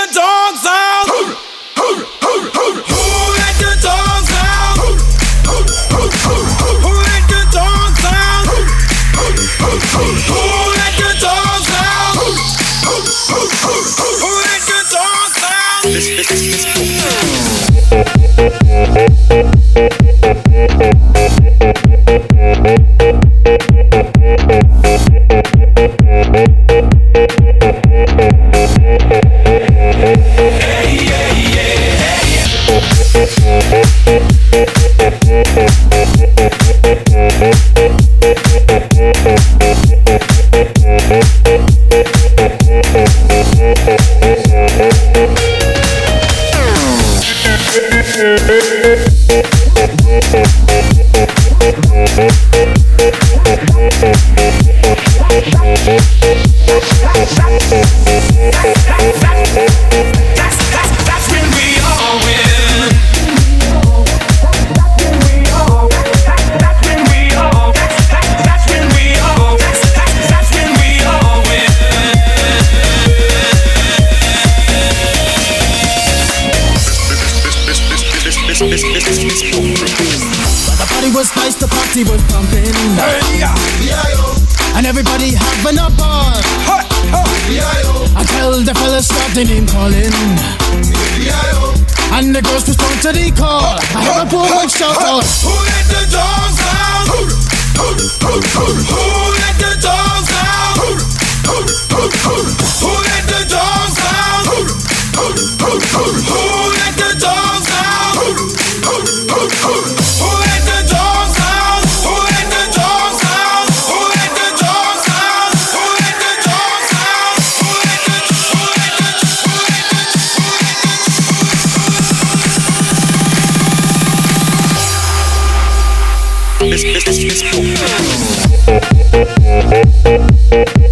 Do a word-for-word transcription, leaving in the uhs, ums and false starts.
the dogs out? Who let the dogs out? Who let the dogs out? Who let the dogs out? Who let the dogs out? Was pumping, and everybody having a ball. Until the fellas stop the name calling, and the girls respond to the call. I hear a poor one shout out, who let the dogs out? Who let the dogs out? Who let the dogs out? Who let the dogs out? Who let the dogs out? This, this, this, this.